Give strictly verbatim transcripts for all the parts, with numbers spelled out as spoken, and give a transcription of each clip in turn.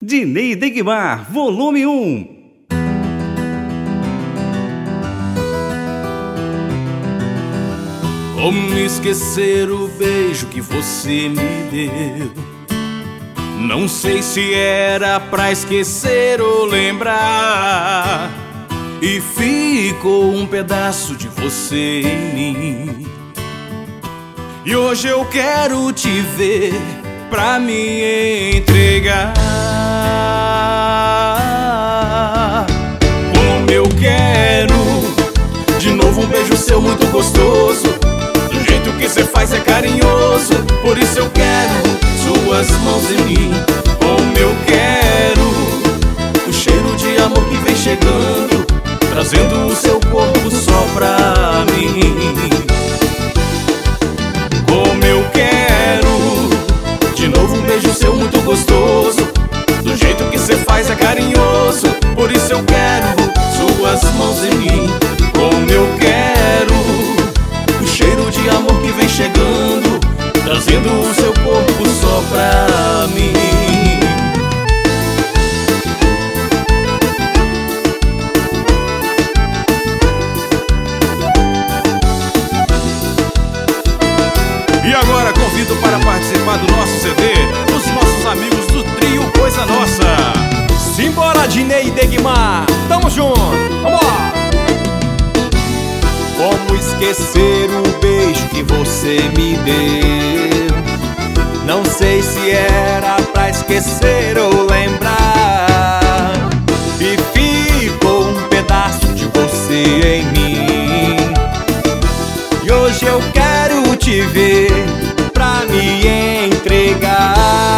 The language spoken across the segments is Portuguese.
Dinei Degmar, volume um. Como esquecer o beijo que você me deu? Não sei se era pra esquecer ou lembrar, e ficou um pedaço de você em mim. E hoje eu quero te ver pra me entregar. Como eu quero de novo um beijo seu muito gostoso. Do jeito que cê faz é carinhoso, por isso eu quero suas mãos em mim. Como eu quero o cheiro de amor que vem chegando, trazendo o seu corpo só pra mim. Como eu quero de novo um beijo seu muito gostoso. Do jeito que cê faz é carinhoso, por isso eu quero suas mãos em mim. Como eu quero o cheiro de amor que vem chegando, trazendo o seu corpo só pra mim. E agora convido para participar do nosso C D os nossos amigos do trio Coisa Nossa. Simbora, Dinei Degmar, tamo junto, vamos lá! Como esquecer o beijo que você me deu? Não sei se era pra esquecer ou lembrar, e ficou um pedaço de você em mim. E hoje eu quero te ver pra me entregar.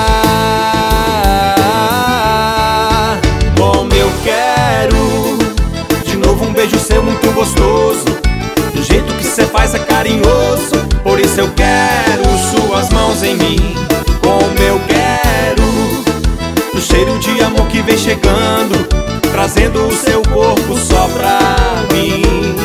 Como eu quero de novo um beijo seu muito gostoso. Do jeito que cê faz é carinhoso, por isso eu quero suas mãos em mim. Como eu quero o cheiro de amor que vem chegando, trazendo o seu corpo só pra mim.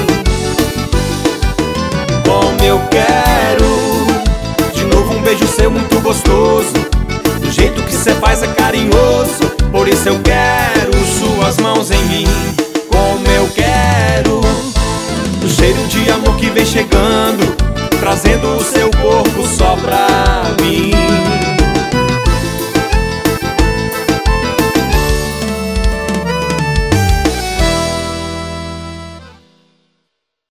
Como eu quero de novo um beijo seu muito gostoso. Do jeito que cê faz é carinhoso, por isso eu quero suas mãos em mim. Como eu quero o cheiro de amor que vem chegando, trazendo o seu corpo só pra